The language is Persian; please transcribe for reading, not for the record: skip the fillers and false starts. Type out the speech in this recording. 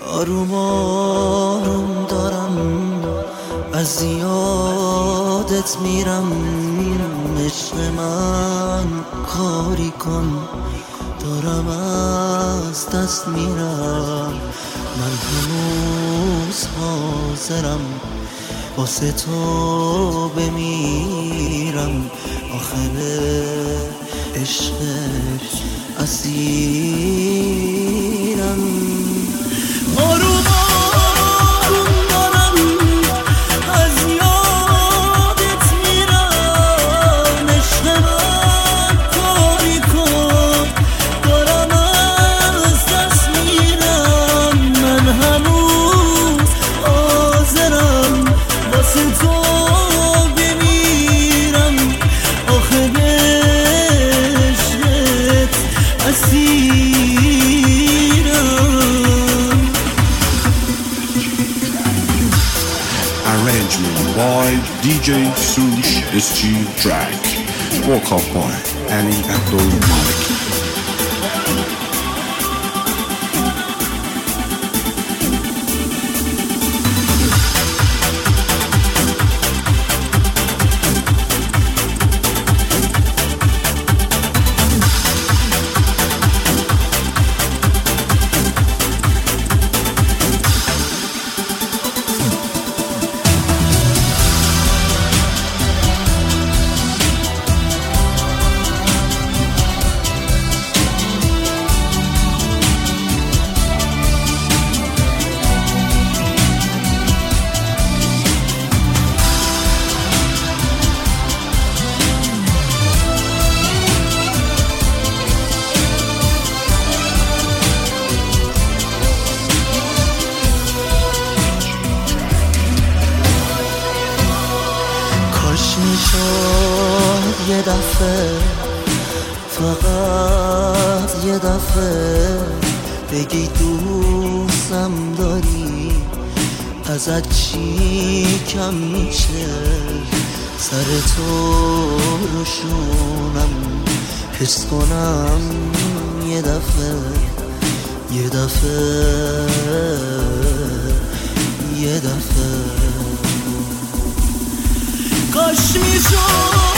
آروم آروم دارم از یادت میرم، عشق من کاری کن دارم از دست میرم. من هنوز حاضرم واسه تو بمیرم، آخر عشقش اسیرم. آروم آروم دارم از یادت میرم، عشق من کاری کن دارم از دست میرم. من هنوز حاضرم واسه تو بمیرم، آخه عشقت اسیرم. Arrangement by DJ Sush Steve Track. Vocal by Ali Abdul Malik. میشد یه دفعه، فقط یه دفعه بگی دوستم داری، ازت چی کم میشه؟ سر تو روشونم حس کنم یه دفعه، یه دفعه، یه دفعه. کاش میشد